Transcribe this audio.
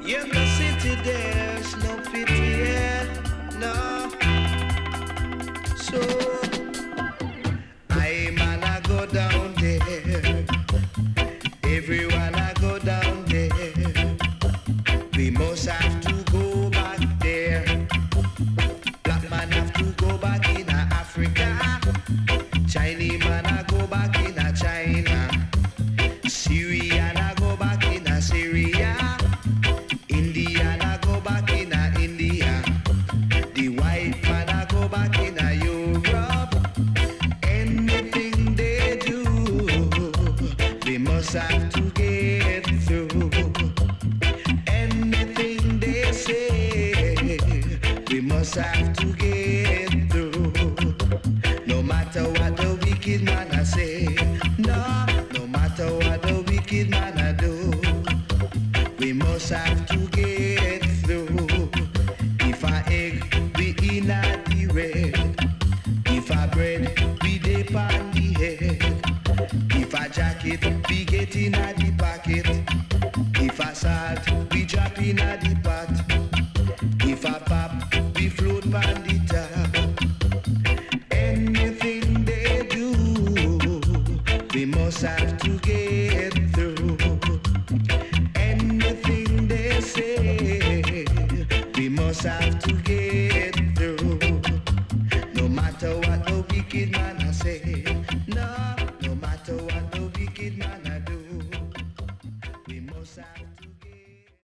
In the city there's no pity, yeah, no. So I man I go down there. Everyone I go down there. We must have to go back there. Black man have to go back in Africa. Chinese man I go back in China. Syrian I go back in Syria. Indian I go back in India. The white man I go back in Europe. Anything they do, we must have to get through. Anything they say, we must have to get through. No matter what the wicked man I say, no matter what the wicked man I do, we must have to get through. If I egg, we in at the red. If I bread, we dip on the head. If I jacket, we get in at the pocket. If I salt, we drop in at the pot. If I pop, we float on the top. Anything they do, we must have to get through. Anything they say, we must have to get through. No matter what the wicked man I say, no matter what the wicked man